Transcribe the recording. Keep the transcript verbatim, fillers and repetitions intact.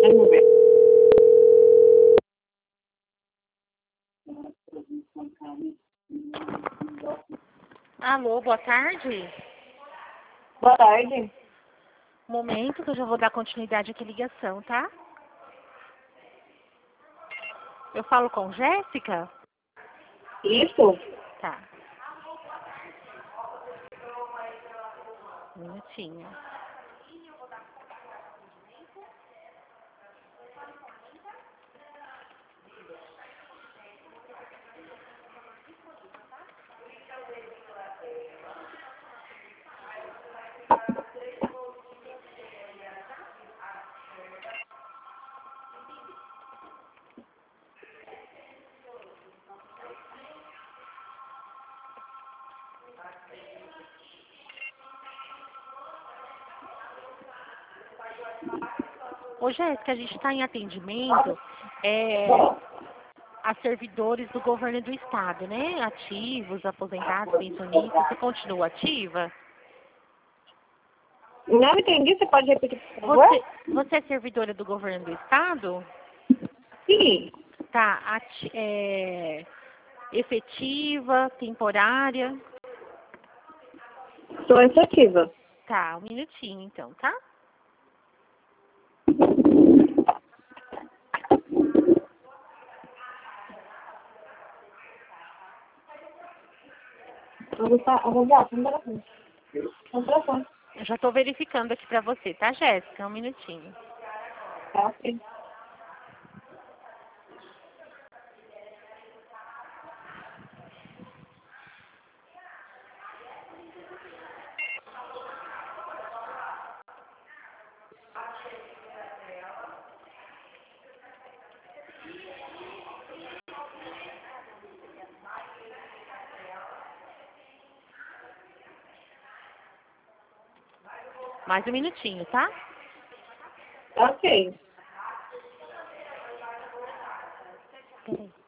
Vamos ver. Alô, boa tarde. Boa tarde. Momento que eu já vou dar continuidade aqui à ligação, tá? Eu falo com Jéssica? Isso? Tá. Um minutinho. Ô, Jéssica, a gente está em atendimento é, a servidores do governo do estado, né? Ativos, aposentados, pensionistas. Você continua ativa? Não entendi, você pode repetir, por favor? Você, você é servidora do governo do estado? Sim. Tá. Ati é, efetiva, temporária? Sou efetiva. Tá, um minutinho então, tá? Vamos lá, vamos lá, vamos lá. Vamos lá. Eu já estou verificando aqui pra você, tá, Jéssica? Um minutinho. Tá, ok. Mais um minutinho, tá? Ok. Peraí.